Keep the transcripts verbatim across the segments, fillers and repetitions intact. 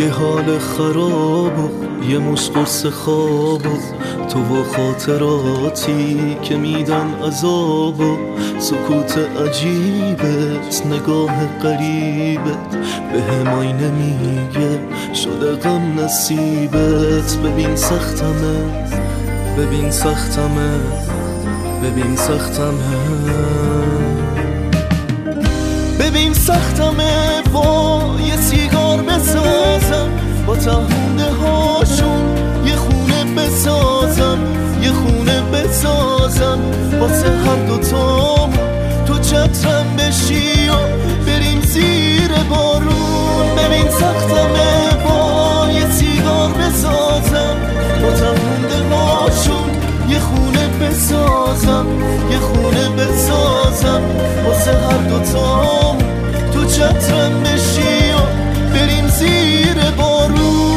یه حال خراب و یه مش قرص خواب و تو و خاطراتی که میدن عذاب و سکوت عجیبت، نگاه قریبت به همای نمیگه شده غم نصیبت. ببین سختمه ببین سختمه ببین سختمه ببین سختمه با یه سیگار بسازم، با تهونده هاشون یه خونه بسازم، یه خونه بسازم واسه هر دوتام، تو چترم بشی و بریم زیر بارون. ببین سختمه با یه سیگار بسازم، با تهونده هاشون یه خونه بسازم، یه خونه بسازم واسه هر دوتام، تو چترم بشی و بریم زیر بارون.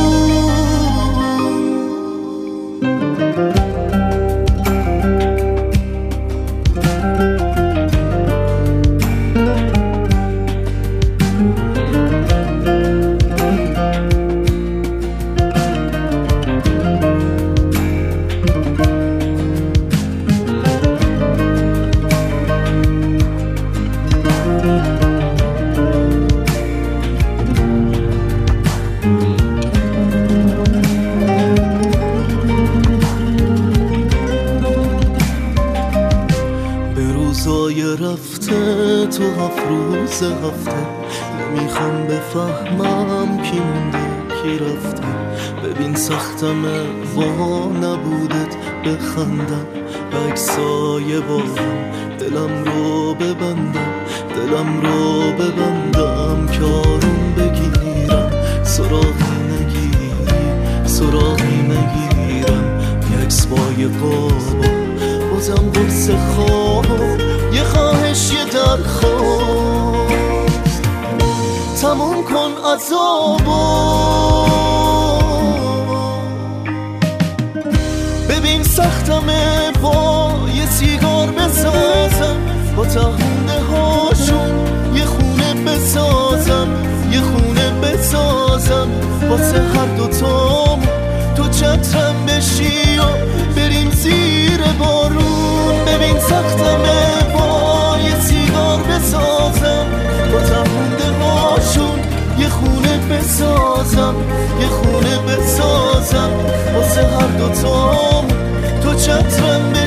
روزای رفته تو هفت روز هفته، نمیخوام بفهمم کی مونده کی رفته. ببین سختمه وا نبودت بخندم به عکسای بارم، دلم رو ببندم دلم رو ببندم که آروم بگیرم، سراغی نگیری سراغی نگیرم. یه عکس با یه قابا بازم قرص خواب، یه خواهش یه درخواست، تموم کن عذابو. ببین سختمه با یه سیگار بسازم، با تهونده هاشون یه خونه بسازم، یه خونه بسازم واسه هر دوتام، تو چترم بشی و بریم زیر بارون. ببین سختمه با یه سیگار بسازم، با تهونده هاشون یه خونه بسازم، یه خونه بسازم واسه هر دوتام، تو چترم